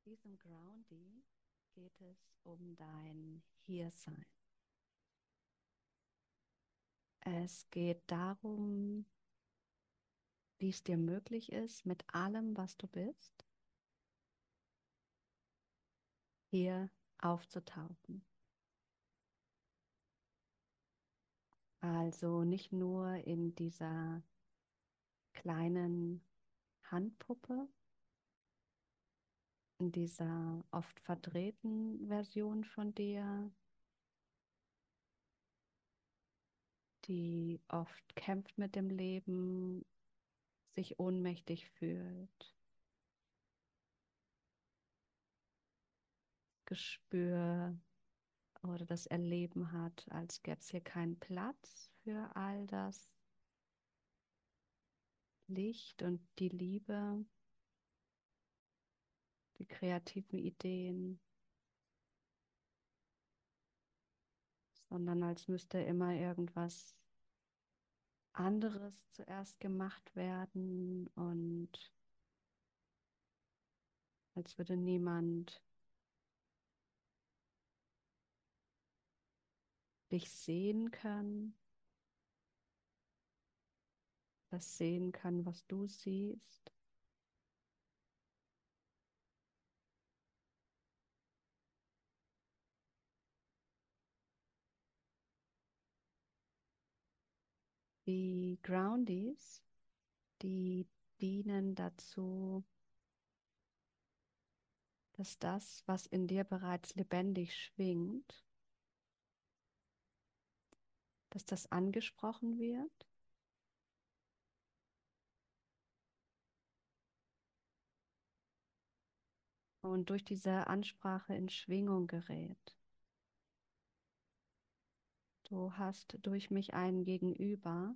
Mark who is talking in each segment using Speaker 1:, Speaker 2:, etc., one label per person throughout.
Speaker 1: Diesem Grounding geht es um dein Hiersein. Es geht darum, wie es dir möglich ist, mit allem, was du bist, hier aufzutauchen. Also nicht nur in dieser kleinen Handpuppe, in dieser oft verdrehten Version von dir, die oft kämpft mit dem Leben, sich ohnmächtig fühlt, Gespür oder das Erleben hat, als gäbe es hier keinen Platz für all das Licht und die Liebe, die kreativen Ideen, sondern als müsste immer irgendwas anderes zuerst gemacht werden und als würde niemand dich sehen können, das sehen kann, was du siehst. Die Groundies, die dienen dazu, dass das, was in dir bereits lebendig schwingt, dass das angesprochen wird und durch diese Ansprache in Schwingung gerät. Du hast durch mich einen Gegenüber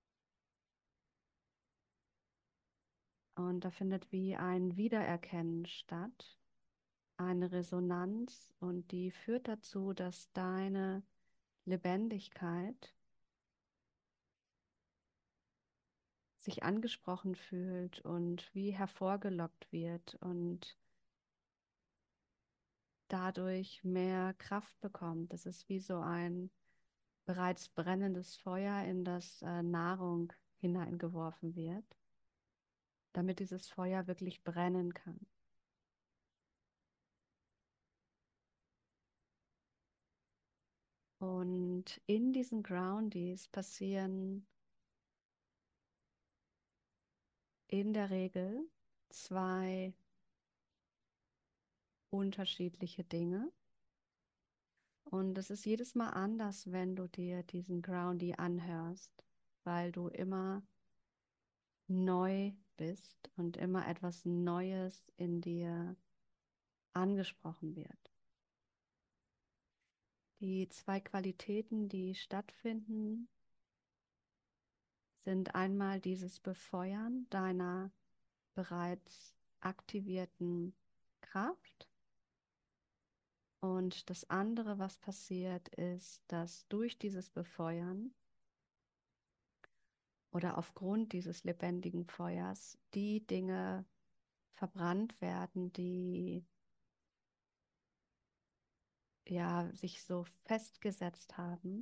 Speaker 1: und da findet wie ein Wiedererkennen statt, eine Resonanz und die führt dazu, dass deine Lebendigkeit sich angesprochen fühlt und wie hervorgelockt wird und dadurch mehr Kraft bekommt. Das ist wie so ein bereits brennendes Feuer, in das Nahrung hineingeworfen wird, damit dieses Feuer wirklich brennen kann. Und in diesen Groundies passieren in der Regel zwei unterschiedliche Dinge. Und es ist jedes Mal anders, wenn du dir diesen Groundie anhörst, weil du immer neu bist und immer etwas Neues in dir angesprochen wird. Die zwei Qualitäten, die stattfinden, sind einmal dieses Befeuern deiner bereits aktivierten Kraft und das andere, was passiert, ist, dass durch dieses Befeuern oder aufgrund dieses lebendigen Feuers die Dinge verbrannt werden, die ja sich so festgesetzt haben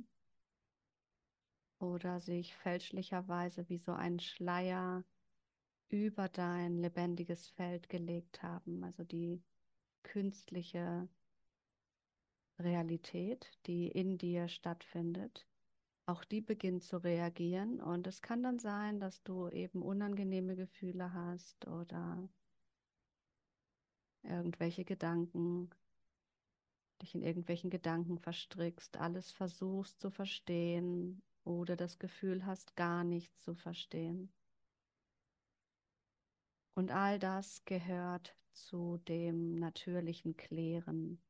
Speaker 1: oder sich fälschlicherweise wie so ein Schleier über dein lebendiges Feld gelegt haben, also die künstliche Realität, die in dir stattfindet, auch die beginnt zu reagieren und es kann dann sein, dass du eben unangenehme Gefühle hast oder irgendwelche Gedanken, dich in irgendwelchen Gedanken verstrickst, alles versuchst zu verstehen oder das Gefühl hast, gar nichts zu verstehen. Und all das gehört zu dem natürlichen Klären.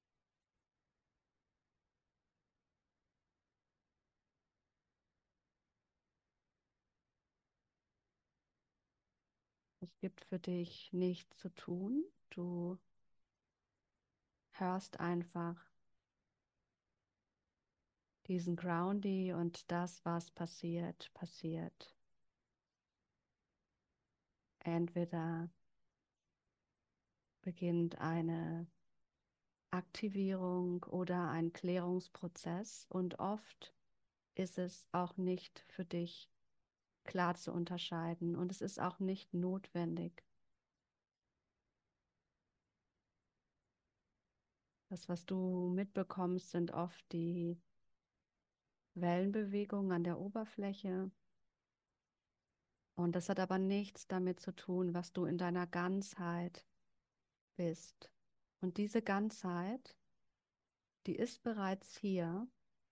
Speaker 1: Es gibt für dich nichts zu tun. Du hörst einfach diesen Groundy und das, was passiert, passiert. Entweder beginnt eine Aktivierung oder ein Klärungsprozess und oft ist es auch nicht für dich klar zu unterscheiden und es ist auch nicht notwendig. Das, was du mitbekommst, sind oft die Wellenbewegungen an der Oberfläche und das hat aber nichts damit zu tun, was du in deiner Ganzheit bist. Und diese Ganzheit, die ist bereits hier.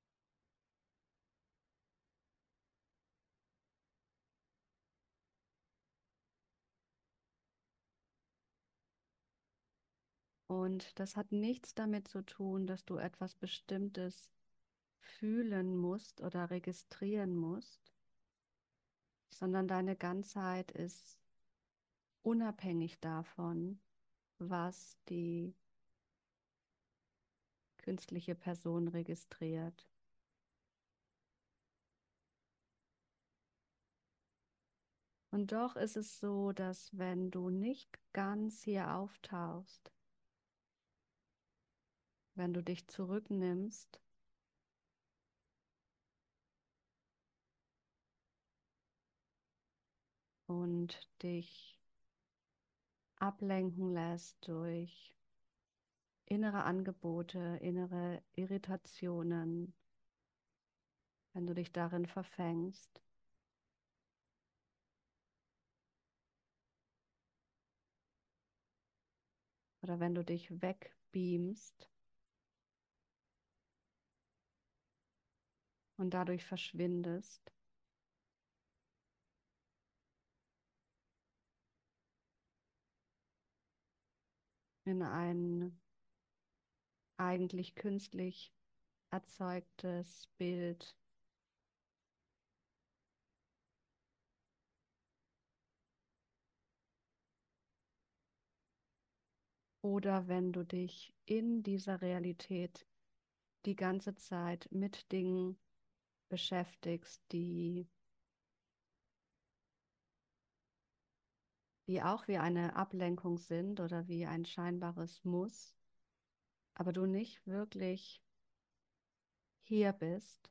Speaker 1: Und das hat nichts damit zu tun, dass du etwas Bestimmtes fühlen musst oder registrieren musst, sondern deine Ganzheit ist unabhängig davon, was die künstliche Person registriert. Und doch ist es so, dass wenn du nicht ganz hier auftauchst, wenn du dich zurücknimmst und dich ablenken lässt durch innere Angebote, innere Irritationen, wenn du dich darin verfängst, oder wenn du dich wegbeamst und dadurch verschwindest, in ein eigentlich künstlich erzeugtes Bild. Oder wenn du dich in dieser Realität die ganze Zeit mit Dingen beschäftigst, die auch wie eine Ablenkung sind oder wie ein scheinbares Muss, aber du nicht wirklich hier bist,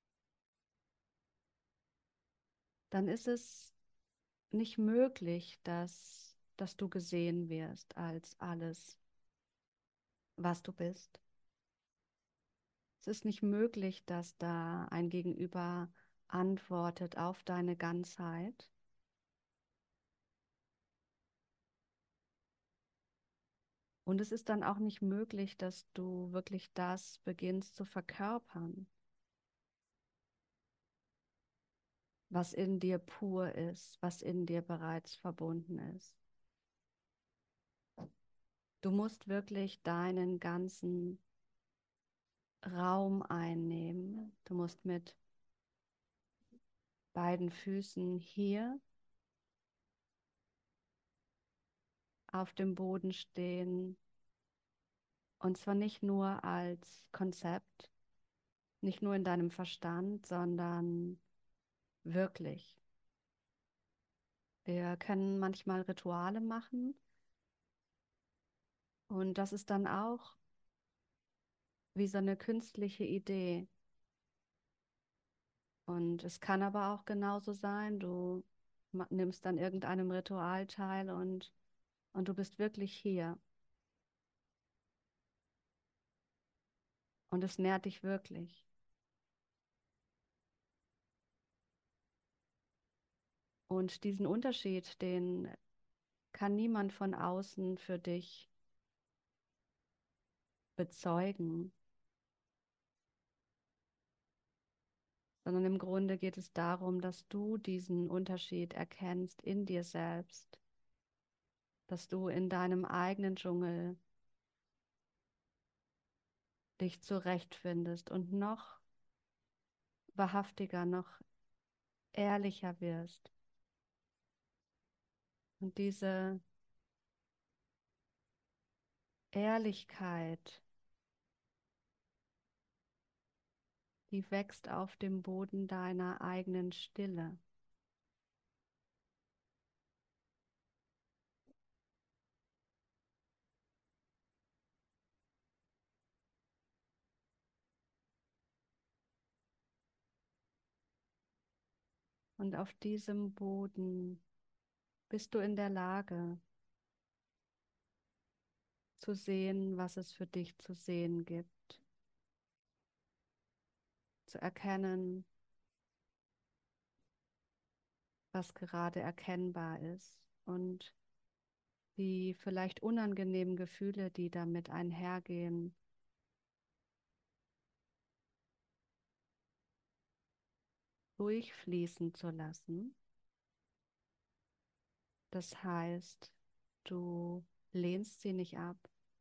Speaker 1: dann ist es nicht möglich, dass du gesehen wirst als alles, was du bist. Es ist nicht möglich, dass da ein Gegenüber antwortet auf deine Ganzheit. Und es ist dann auch nicht möglich, dass du wirklich das beginnst zu verkörpern, was in dir pur ist, was in dir bereits verbunden ist. Du musst wirklich deinen ganzen Raum einnehmen. Du musst mit beiden Füßen hier auf dem Boden stehen. Und zwar nicht nur als Konzept, nicht nur in deinem Verstand, sondern wirklich. Wir können manchmal Rituale machen und das ist dann auch wie so eine künstliche Idee. Und es kann aber auch genauso sein, du nimmst an irgendeinem Ritual teil und du bist wirklich hier. Und es nährt dich wirklich. Und diesen Unterschied, den kann niemand von außen für dich bezeugen, sondern im Grunde geht es darum, dass du diesen Unterschied erkennst in dir selbst, dass du in deinem eigenen Dschungel dich zurechtfindest und noch wahrhaftiger, noch ehrlicher wirst. Und diese Ehrlichkeit, die wächst auf dem Boden deiner eigenen Stille. Und auf diesem Boden bist du in der Lage zu sehen, was es für dich zu sehen gibt, zu erkennen, was gerade erkennbar ist und die vielleicht unangenehmen Gefühle, die damit einhergehen, durchfließen zu lassen. Das heißt, du lehnst sie nicht ab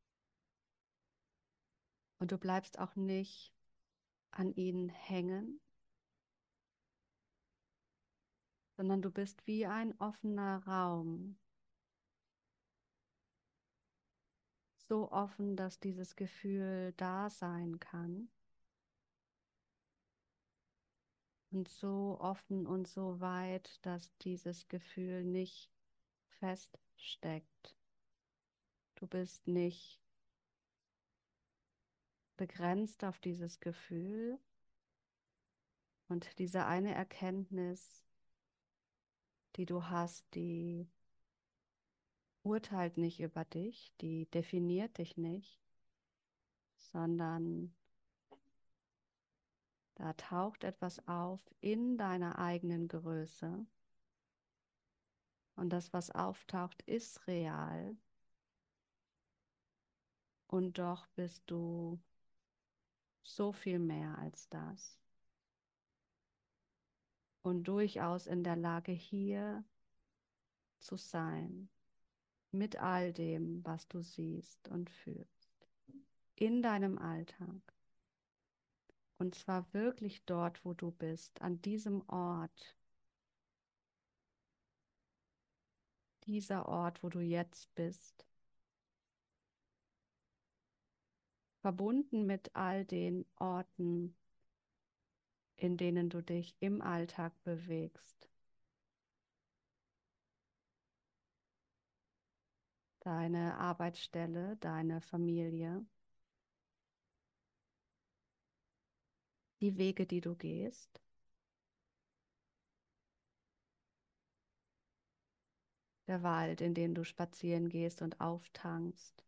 Speaker 1: und du bleibst auch nicht an ihnen hängen, sondern du bist wie ein offener Raum, so offen, dass dieses Gefühl da sein kann und so offen und so weit, dass dieses Gefühl nicht feststeckt. Du bist nicht begrenzt auf dieses Gefühl und diese eine Erkenntnis, die du hast, die urteilt nicht über dich, die definiert dich nicht, sondern da taucht etwas auf in deiner eigenen Größe und das, was auftaucht, ist real und doch bist du so viel mehr als das und durchaus in der Lage, hier zu sein, mit all dem, was du siehst und fühlst, in deinem Alltag. Und zwar wirklich dort, wo du bist, an diesem Ort, dieser Ort, wo du jetzt bist, verbunden mit all den Orten, in denen du dich im Alltag bewegst. Deine Arbeitsstelle, deine Familie, die Wege, die du gehst, der Wald, in dem du spazieren gehst und auftankst.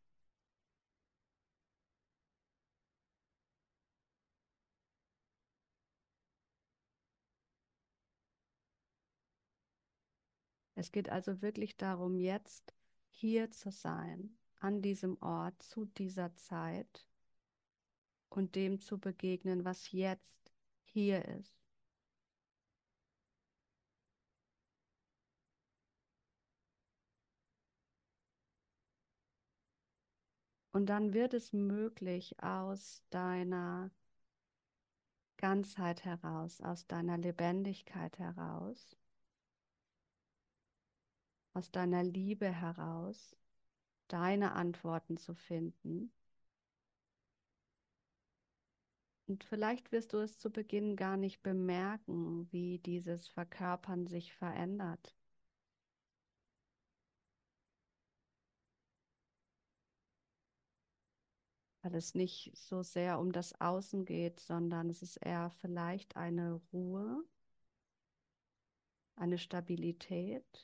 Speaker 1: Es geht also wirklich darum, jetzt hier zu sein, an diesem Ort, zu dieser Zeit und dem zu begegnen, was jetzt hier ist. Und dann wird es möglich, aus deiner Ganzheit heraus, aus deiner Lebendigkeit heraus, aus deiner Liebe heraus, deine Antworten zu finden. Und vielleicht wirst du es zu Beginn gar nicht bemerken, wie dieses Verkörpern sich verändert, weil es nicht so sehr um das Außen geht, sondern es ist eher vielleicht eine Ruhe, eine Stabilität,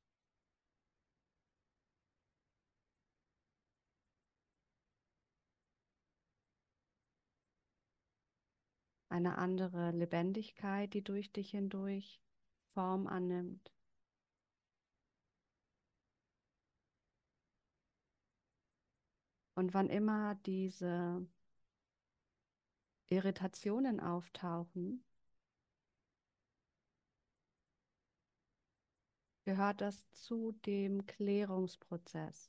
Speaker 1: eine andere Lebendigkeit, die durch dich hindurch Form annimmt. Und wann immer diese Irritationen auftauchen, gehört das zu dem Klärungsprozess.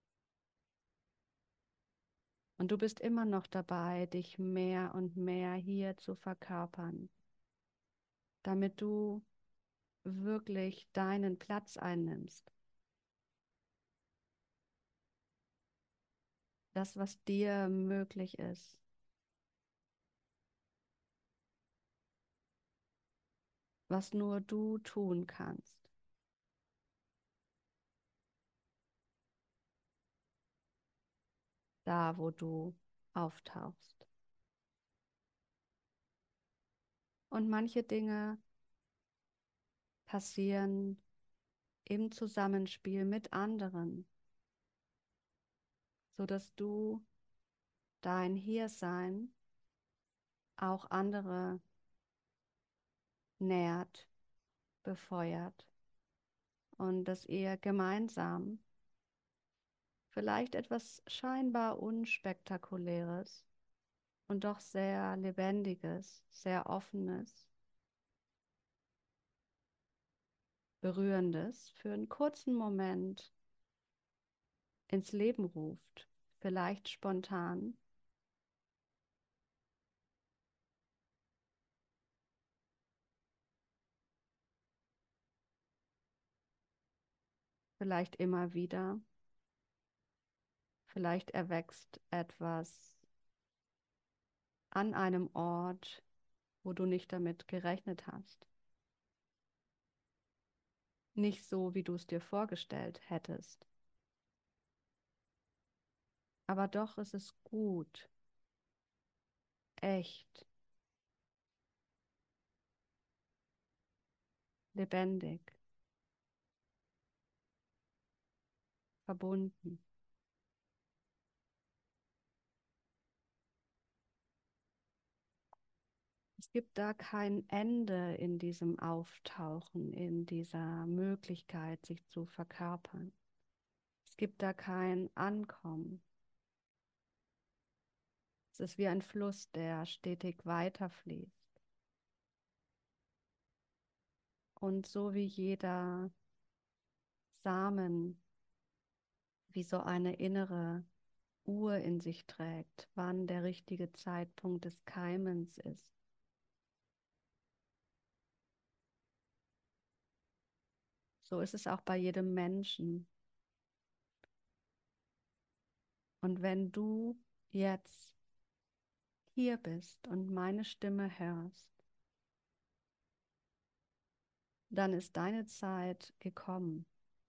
Speaker 1: Und du bist immer noch dabei, dich mehr und mehr hier zu verkörpern, damit du wirklich deinen Platz einnimmst. Das, was dir möglich ist, was nur du tun kannst. Da, wo du auftauchst. Und manche Dinge passieren im Zusammenspiel mit anderen, sodass du dein Hiersein auch andere nährt, befeuert und dass ihr gemeinsam vielleicht etwas scheinbar Unspektakuläres und doch sehr Lebendiges, sehr Offenes, Berührendes für einen kurzen Moment ins Leben ruft, vielleicht spontan, vielleicht immer wieder, vielleicht erwächst etwas an einem Ort, wo du nicht damit gerechnet hast. Nicht so, wie du es dir vorgestellt hättest. Aber doch ist es gut, echt, lebendig, verbunden. Es gibt da kein Ende in diesem Auftauchen, in dieser Möglichkeit, sich zu verkörpern. Es gibt da kein Ankommen. Es ist wie ein Fluss, der stetig weiterfließt. Und so wie jeder Samen, wie so eine innere Uhr in sich trägt, wann der richtige Zeitpunkt des Keimens ist. So ist es auch bei jedem Menschen. Und wenn du jetzt hier bist und meine Stimme hörst, dann ist deine Zeit gekommen.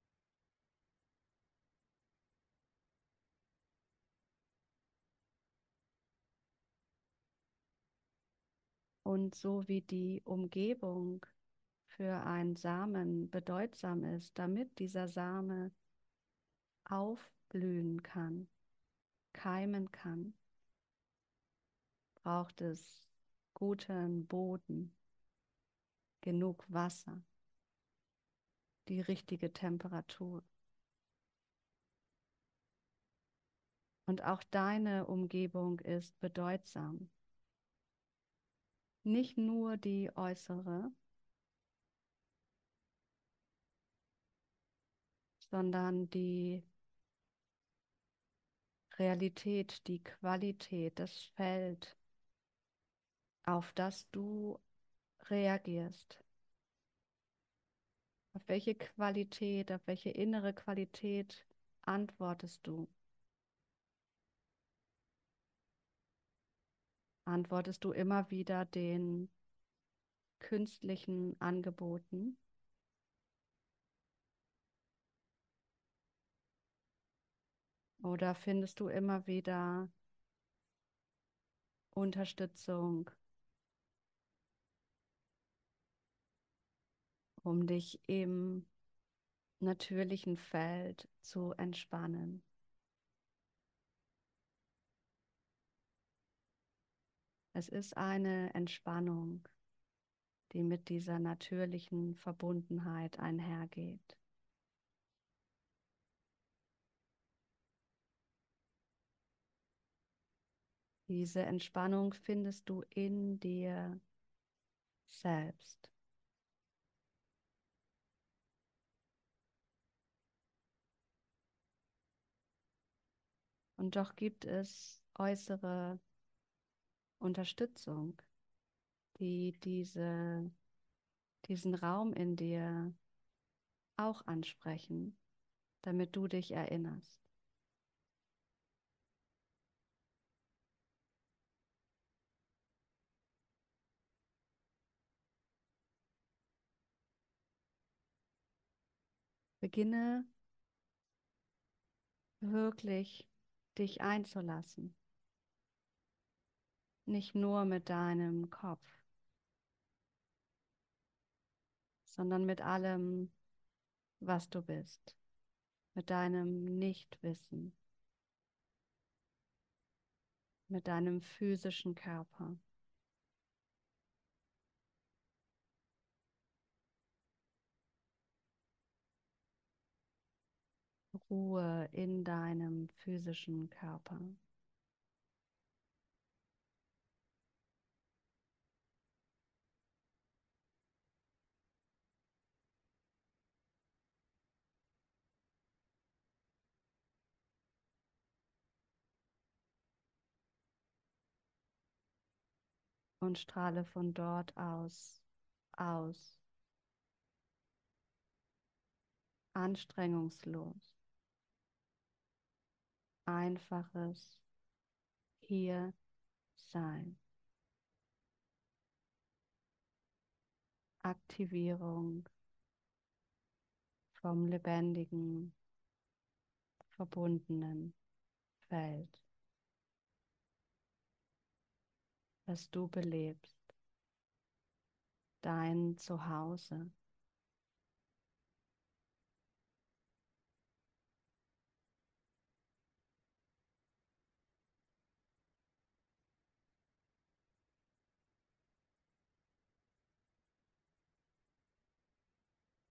Speaker 1: Und so wie die Umgebung für einen Samen bedeutsam ist, damit dieser Same aufblühen kann, keimen kann, braucht es guten Boden, genug Wasser, die richtige Temperatur. Und auch deine Umgebung ist bedeutsam. Nicht nur die äußere, sondern die Realität, die Qualität, das Feld, auf das du reagierst. Auf welche Qualität, auf welche innere Qualität antwortest du? Antwortest du immer wieder den künstlichen Angeboten? Oder findest du immer wieder Unterstützung, um dich im natürlichen Feld zu entspannen? Es ist eine Entspannung, die mit dieser natürlichen Verbundenheit einhergeht. Diese Entspannung findest du in dir selbst. Und doch gibt es äußere Unterstützung, die diesen Raum in dir auch ansprechen, damit du dich erinnerst. Beginne wirklich dich einzulassen, nicht nur mit deinem Kopf, sondern mit allem, was du bist, mit deinem Nichtwissen, mit deinem physischen Körper. Ruhe in deinem physischen Körper. Und strahle von dort aus, anstrengungslos, einfaches hier sein, Aktivierung vom lebendigen, verbundenen Feld, das du belebst, dein Zuhause.